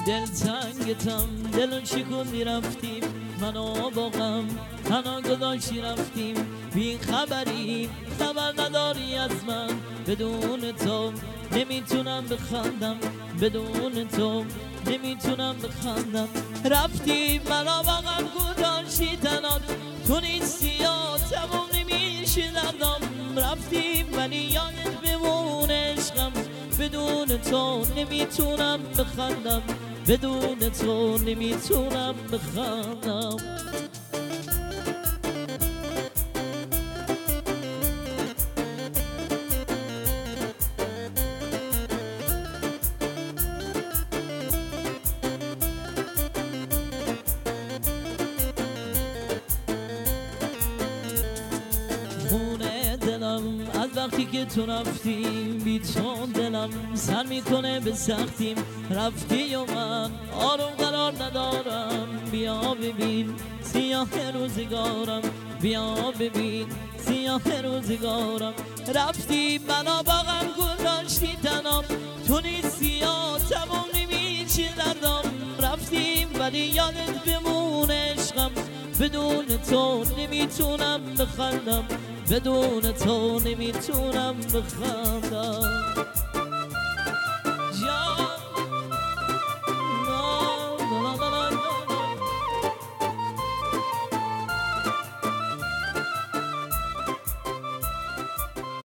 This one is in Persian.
دل تنگتم، دل شکوندی رفتیم، منو با غم تنها گذاشتی رفتیم. بی خبری، خبر نداری از من، بدون تو نمیتونم بخندم، بدون تو نمیتونم بخندم. رفتی منو با غم گذاشتی تنها، تو نیستی یا تموم نمیشه دردم. رفتی ولی یادت بمونه عشقم، بدون تو نمیتونم بخندم، بدون تو نمیتونم بخندم. خونه دلم از وقتی که تو رفتی، بی تو دلم سر میکنه به سختیم. رفتی و من آروم قرار ندارم، بیا ببین سیاه روزگارم، بیا ببین سیاه روزگارم. رفتی منو با غم گذاشتی تنها، تو نیستی یا تمام نمیشه دردم. رفتی ولی یادت بمونه عشقم، بدون تو نمیتونم بخندم، بدون تو نمیتونم بخندم.